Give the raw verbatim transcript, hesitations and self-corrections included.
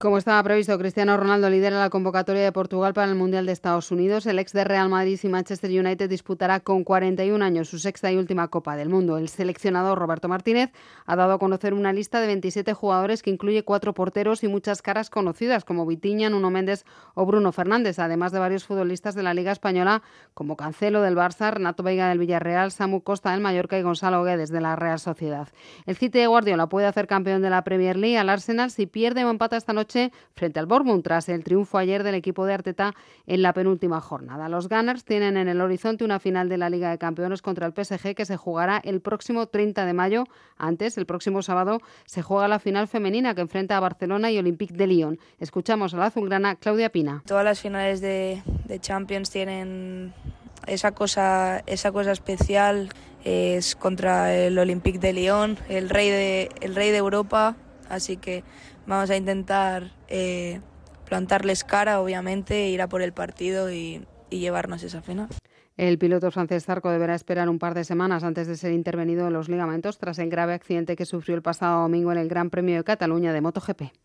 Como estaba previsto, Cristiano Ronaldo lidera la convocatoria de Portugal para el Mundial de Estados Unidos. El ex de Real Madrid y Manchester United disputará con cuarenta y un años su sexta y última Copa del Mundo. El seleccionador Roberto Martínez ha dado a conocer una lista de veintisiete jugadores que incluye cuatro porteros y muchas caras conocidas como Vitinha, Nuno Méndez o Bruno Fernández, además de varios futbolistas de la Liga Española como Cancelo del Barça, Renato Veiga del Villarreal, Samu Costa del Mallorca y Gonzalo Guedes de la Real Sociedad. El City de Guardiola puede hacer campeón de la Premier League al Arsenal si pierde o empata esta noche frente al Bournemouth tras el triunfo ayer del equipo de Arteta en la penúltima jornada. Los Gunners tienen en el horizonte una final de la Liga de Campeones contra el P S G que se jugará el próximo treinta de mayo. Antes, el próximo sábado, se juega la final femenina que enfrenta a Barcelona y Olympique de Lyon. Escuchamos a la azulgrana Claudia Pina. Todas las finales de, de Champions tienen esa cosa, esa cosa especial. Es contra el Olympique de Lyon, el rey de, el rey de Europa, así que vamos a intentar eh, plantarles cara, obviamente, ir a por el partido y, y llevarnos esa final. El piloto francés Zarco deberá esperar un par de semanas antes de ser intervenido en los ligamentos tras el grave accidente que sufrió el pasado domingo en el Gran Premio de Cataluña de MotoGP.